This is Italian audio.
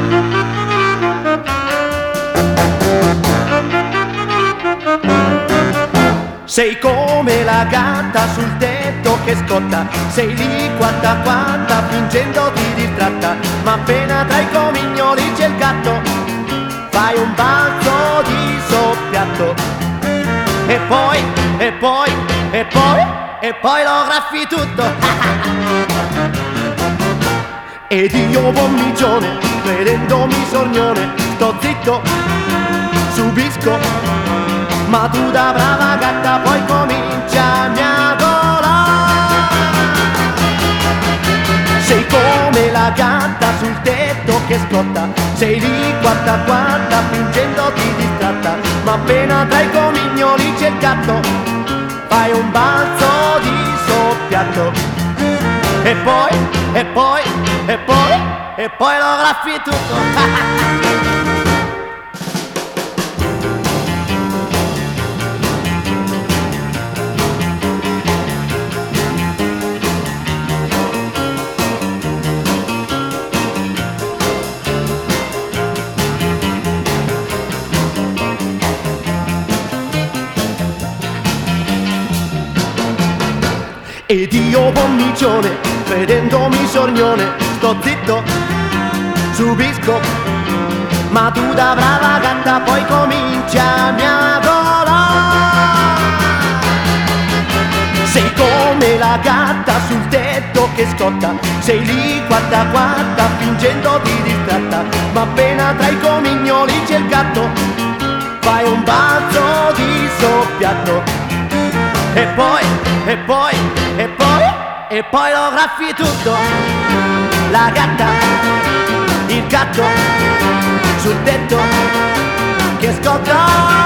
Sei come la gatta sul tetto che scotta, sei lì quatta quatta fingendo di distratta, ma appena tra i comignoli c'è il gatto, fai un balzo di soppiatto. E poi lo graffi tutto. Ed io bommicione, credendomi sornione, sto zitto, subisco, ma tu da brava gatta poi comincia a miagolare. Sei come la gatta sul tetto che scotta, sei lì quatta quatta fingendo di distratta, ma appena tra i comignoli c'è il gatto, fai un balzo di soppiatto. E poi lo graffi tutto. Ed io bommicione, credendomi sornione, sto zitto, subisco, ma tu da brava gatta poi cominci a miagolare. Sei come la gatta sul tetto che scotta, sei lì quatta quatta fingendo di distratta, ma appena tra i comignoli c'è il gatto, fai un balzo di soppiatto. E poi lo graffi tutto. La gatta, il gatto sul tetto che scotta.